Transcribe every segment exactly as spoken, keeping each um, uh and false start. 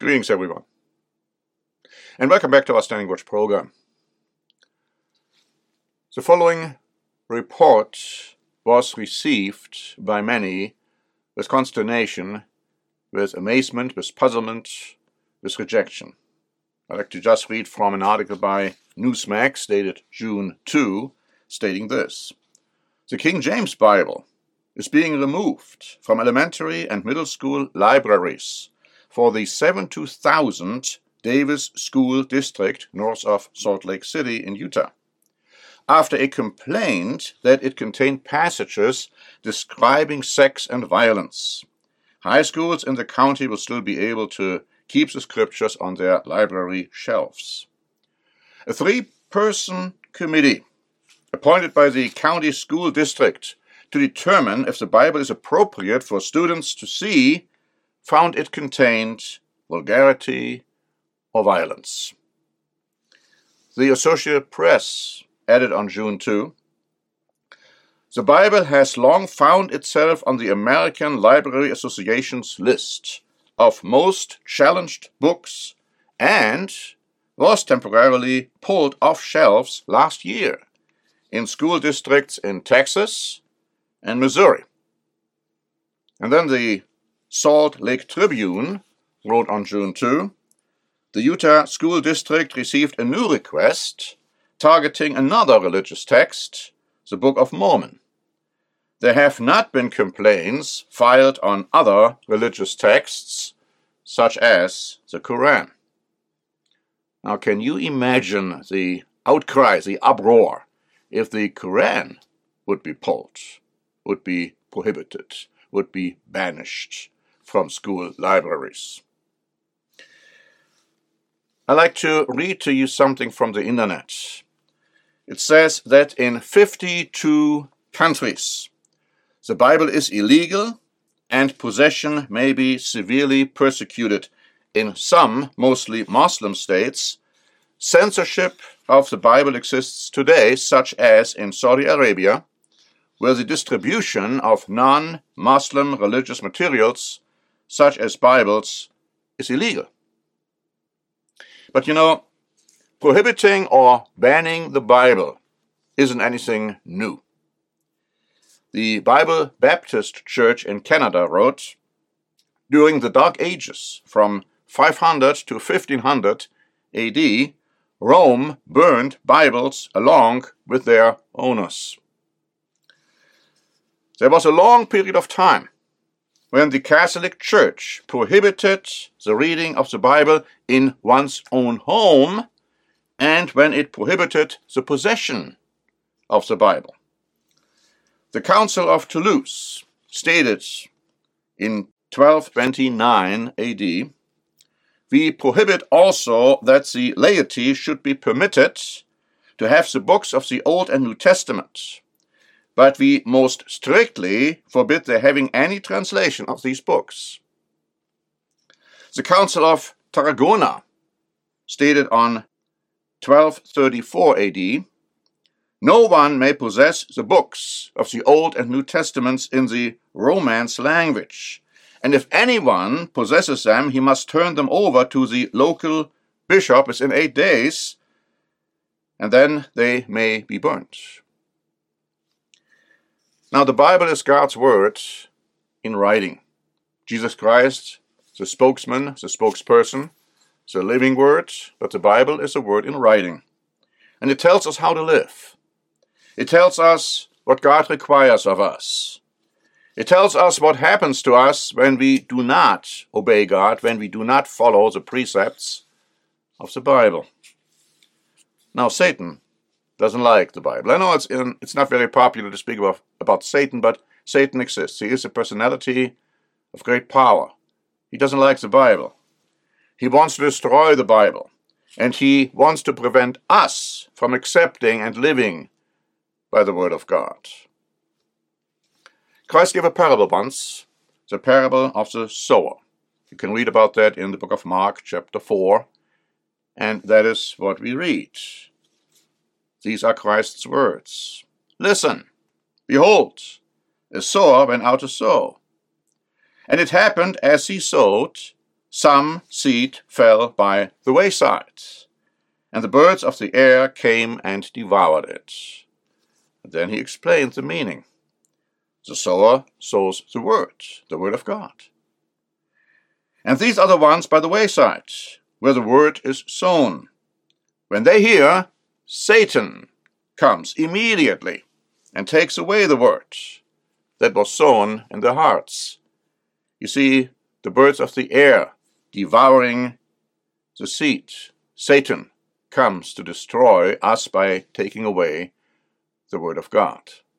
Greetings, everyone, and welcome back to our Standing Watch program. The following report was received by many with consternation, with amazement, with puzzlement, with rejection. I'd like to just read from an article by Newsmax dated June second, stating this. The King James Bible is being removed from elementary and middle school libraries for the seventy-two thousand Davis School District north of Salt Lake City in Utah, after a complaint that it contained passages describing sex and violence. High schools in the county will still be able to keep the scriptures on their library shelves. A three-person committee appointed by the county school district to determine if the Bible is appropriate for students to see found it contained vulgarity or violence. The Associated Press added on June second, the Bible has long found itself on the American Library Association's list of most challenged books and was temporarily pulled off shelves last year in school districts in Texas and Missouri. And then the Salt Lake Tribune wrote on June second, the Utah School District received a new request targeting another religious text, the Book of Mormon. There have not been complaints filed on other religious texts, such as the Quran. Now, can you imagine the outcry, the uproar, if the Quran would be pulled, would be prohibited, would be banished from school libraries? I'd like to read to you something from the internet. It says that in fifty-two countries, the Bible is illegal and possession may be severely persecuted. In some, mostly Muslim states, censorship of the Bible exists today, such as in Saudi Arabia, where the distribution of non-Muslim religious materials, such as Bibles, is illegal. But you know, prohibiting or banning the Bible isn't anything new. The Bible Baptist Church in Canada wrote, during the Dark Ages, from five hundred to fifteen hundred A D, Rome burned Bibles along with their owners. There was a long period of time when the Catholic Church prohibited the reading of the Bible in one's own home and when it prohibited the possession of the Bible. The Council of Toulouse stated in twelve twenty-nine A D, we prohibit also that the laity should be permitted to have the books of the Old and New Testament, but we most strictly forbid their having any translation of these books. The Council of Tarragona stated on twelve thirty-four A D, no one may possess the books of the Old and New Testaments in the Romance language, and if anyone possesses them, he must turn them over to the local bishop within eight days, and then they may be burnt. Now, the Bible is God's word in writing. Jesus Christ, the spokesman, the spokesperson, the living word, but the Bible is a word in writing. And it tells us how to live. It tells us what God requires of us. It tells us what happens to us when we do not obey God, when we do not follow the precepts of the Bible. Now, Satan doesn't like the Bible. I know it's in, it's not very popular to speak about, about Satan, but Satan exists. He is a personality of great power. He doesn't like the Bible. He wants to destroy the Bible, and he wants to prevent us from accepting and living by the word of God. Christ gave a parable once, the parable of the sower. You can read about that in the book of Mark, chapter four, and that is what we read. These are Christ's words. Listen, behold, a sower went out to sow. And it happened as he sowed, some seed fell by the wayside, and the birds of the air came and devoured it. And then he explained the meaning. The sower sows the word, the word of God. And these are the ones by the wayside, where the word is sown. When they hear, Satan comes immediately and takes away the word that was sown in their hearts. You see, the birds of the air devouring the seed. Satan comes to destroy us by taking away the word of God.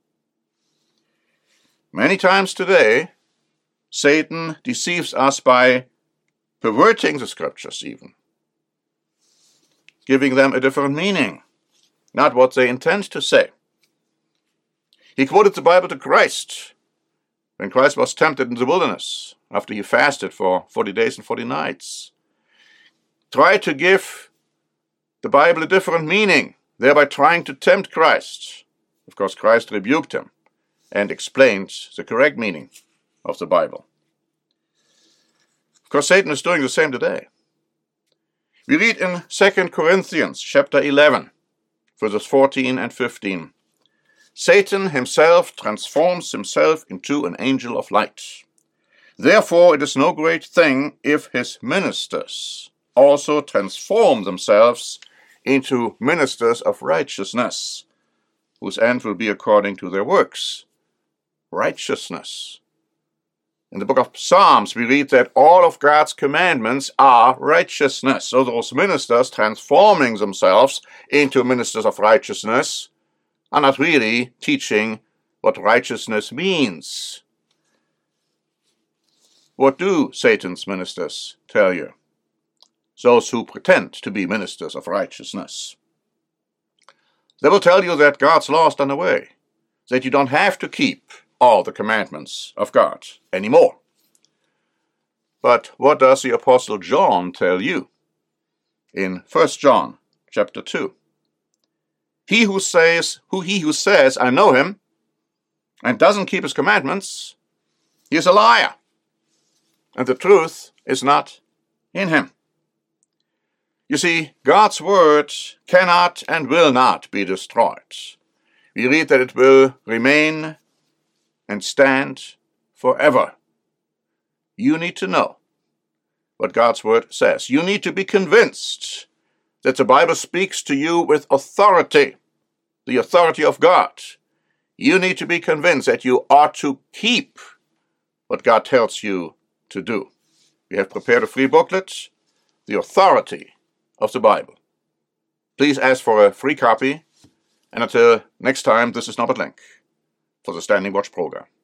Many times today, Satan deceives us by perverting the scriptures even, giving them a different meaning, not what they intend to say. He quoted the Bible to Christ when Christ was tempted in the wilderness after he fasted for forty days and forty nights. Tried to give the Bible a different meaning, thereby trying to tempt Christ. Of course, Christ rebuked him and explained the correct meaning of the Bible. Of course, Satan is doing the same today. We read in Second Corinthians chapter eleven, verses fourteen and fifteen. Satan himself transforms himself into an angel of light. Therefore it is no great thing if his ministers also transform themselves into ministers of righteousness, whose end will be according to their works. Righteousness. In the book of Psalms, we read that all of God's commandments are righteousness. So those ministers transforming themselves into ministers of righteousness are not really teaching what righteousness means. What do Satan's ministers tell you? Those who pretend to be ministers of righteousness. They will tell you that God's law is done away, that you don't have to keep all the commandments of God anymore. But what does the Apostle John tell you? In First John chapter two. He who says, who he who says, I know him, and doesn't keep his commandments, he is a liar, and the truth is not in him. You see, God's word cannot and will not be destroyed. We read that it will remain and stand forever. You need to know what God's word says. You need to be convinced that the Bible speaks to you with authority, the authority of God. You need to be convinced that you ought to keep what God tells you to do. We have prepared a free booklet, The Authority of the Bible. Please ask for a free copy, and until next time, this is Norbert Lenk for the Standing Watch program.